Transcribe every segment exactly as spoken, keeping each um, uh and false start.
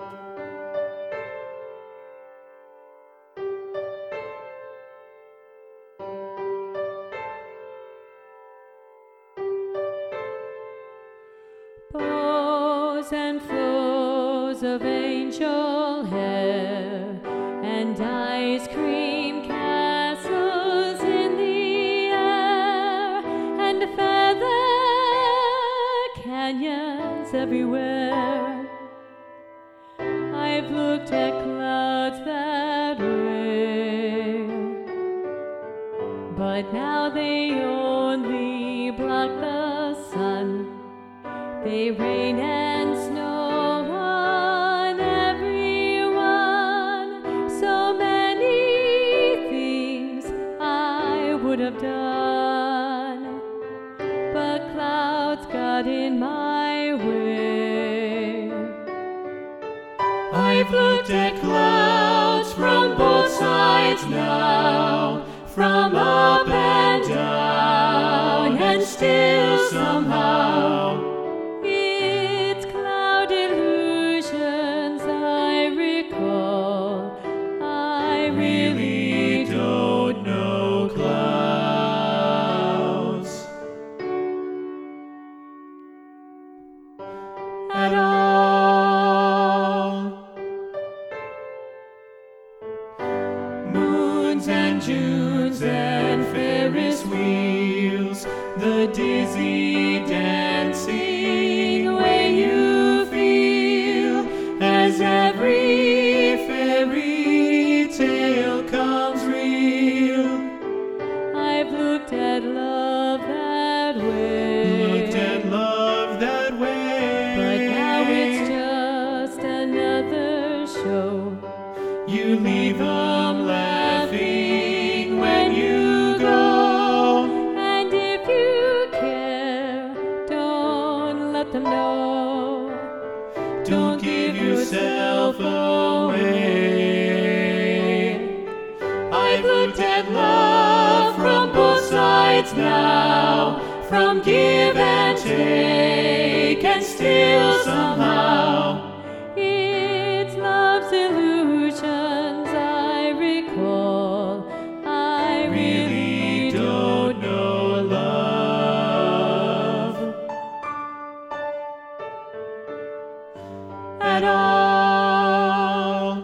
Bows and flows of angel hair and ice cream castles in the air and feather canyons everywhere. I've looked at clouds that way, but now they only block the sun. They rain and snow on everyone. So many things I would have done, but clouds got in my way. I've looked at clouds from both sides now, from up and down, and still somehow it's cloud illusions I recall. I really don't know clouds at all. Moons and Junes and Ferris wheels, the dizzy dancing way you feel as every fairy tale comes real. I've looked at love that way, Looked at love that way, but now it's just another show. You leave them laughing when you go, And if you care, don't let them know. don't give yourself away. I've looked at love from both sides now, from give and take, and still somehow It's love's illusions I recall. I really don't know love at all.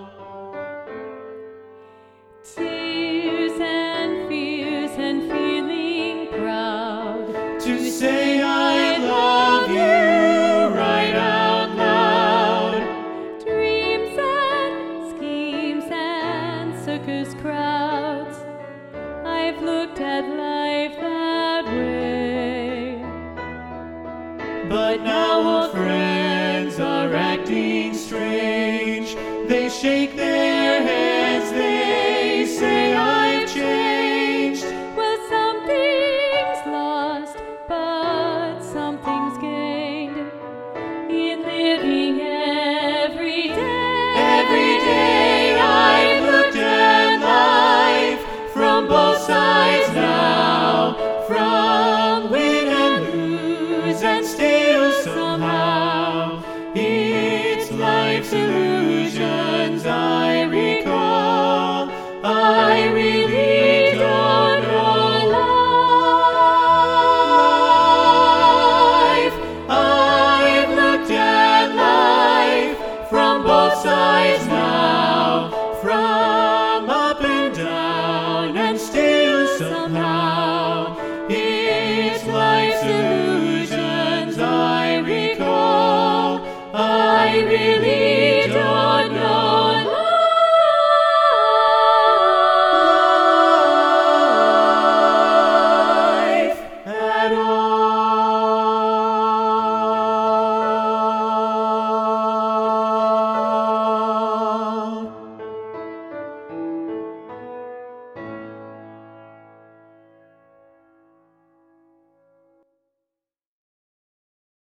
Tears and fears and feeling proud To say I love you right out loud, dreams and schemes and circus crowds. I've looked at life that way, but now old friends are acting strange. They shake their heads, they say I've changed. well, something's lost, but something's gained in living every day. Every day I've looked at life from both sides now, from win and lose, and still somehow it's life's illusion.